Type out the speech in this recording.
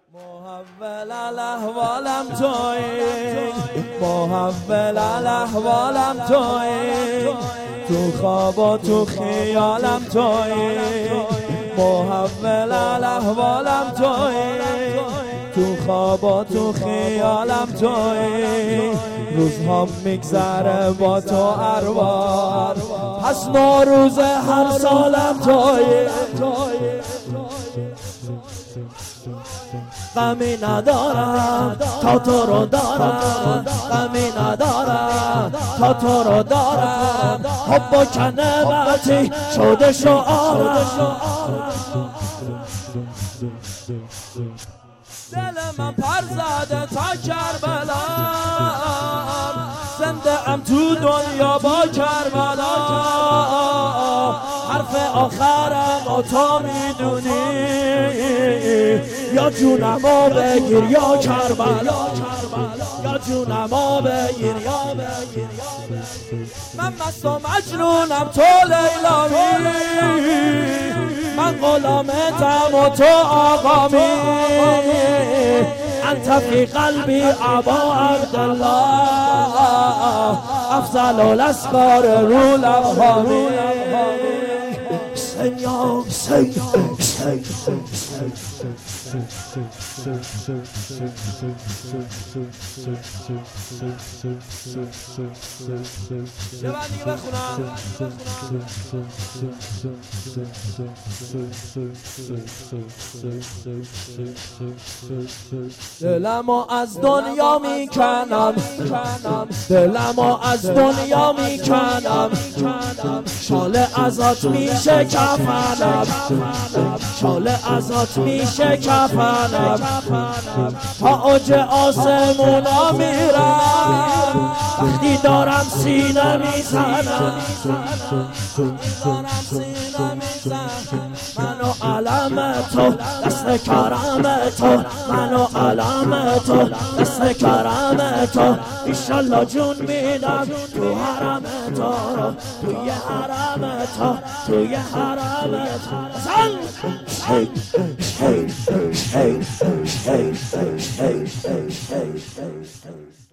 محول الاحوالم تویی، محول الاحوالم تویی، تو خواب و تو خیالم تویی، محول الاحوالم تویی، تو خواب و تو خیالم تویی. روزها میگذره با تو ارواح، پس نوروز هر سالم تویی. غمی ندارم تا تو رو دارم، غمی ندارم تا تو رو دارم. حب و کنبتی شده شعارم، دل من پر زده تا کربلا، زنده ام تو دنیا با کربلا. حرف آخرم و تو میدونی، یا جونمو بگیر یا کربلا، یا جونمو بگیر یا بگیر. من مست و مجنونم تو لیلامی، من غلامتم و تو آقامی. انت فی قلبی ابا عبدالله، افضل الاسقار رو لبهامی. سنیا دلمو از دنیا میکنم، دلمو از دنیا میکنم. شاله ازات میشه کفنم، شاله ازات میشه کفنم. تا اوج آسمونا میرم، وقتی دارم سینه میزنم. منو علم تو دست کرم تو، منو علم تو دست کرم تو. ایشالله جون میدم تو حرم تو، توی حرم تو، توی حرم تو.